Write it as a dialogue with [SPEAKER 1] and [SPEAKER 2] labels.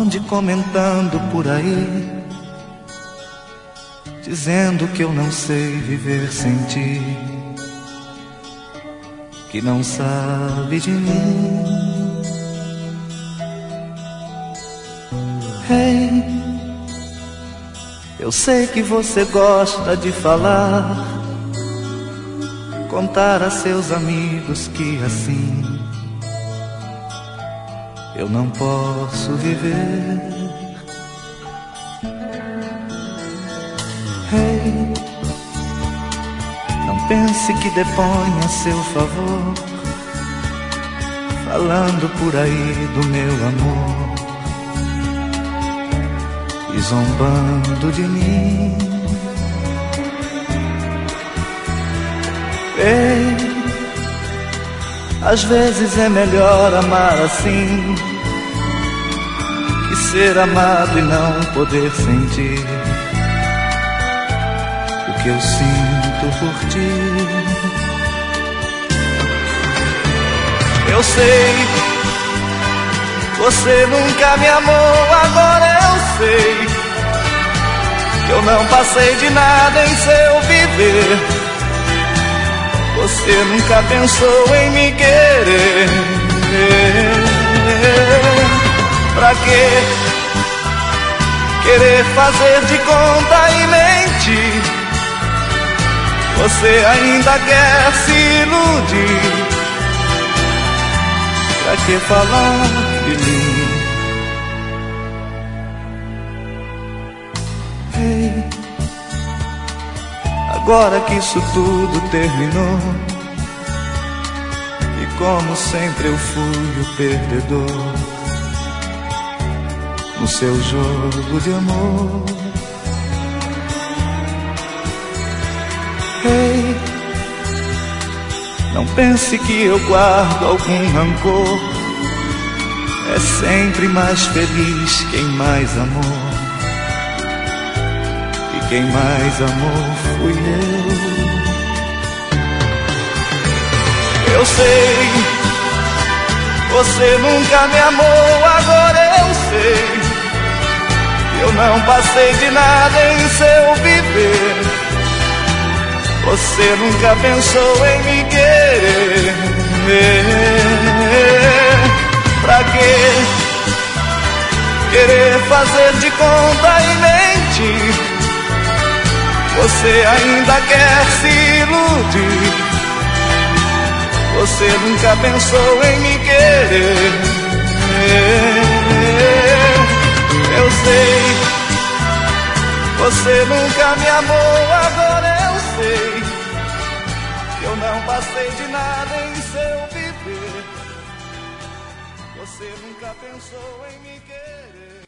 [SPEAKER 1] ande comentando por aí, dizendo que eu não sei viver sem ti, que não sabe de mim. Hey, eu sei que você gosta de falar, contar a seus amigos que assim eu não posso viver. Hey, não pense que depõe a seu favor, falando por aí do meu amor e zombando de mim. Ei, às vezes é melhor amar assim que ser amado e não poder sentir o que eu sinto por ti. Eu sei, você nunca me amou, agora eu sei que eu não passei de nada em seu viver. Você nunca pensou em me querer. Pra quê querer fazer de conta e mentir? Você ainda quer se iludir. Pra que falar de mim? Hey, agora que isso tudo terminou, e como sempre eu fui o perdedor no seu jogo de amor. Hey, não pense que eu guardo algum rancor, é sempre mais feliz quem mais amou, e quem mais amou fui eu. Eu sei, você nunca me amou, agora eu sei que eu não passei de nada em seu viver. Você nunca pensou em me querer. Pra quê querer fazer de conta e mentir? Você ainda quer se iludir. Você nunca pensou em me querer. Eu sei, você nunca me amou, agora eu sei que eu não passei de nada em seu viver. Você nunca pensou em me querer.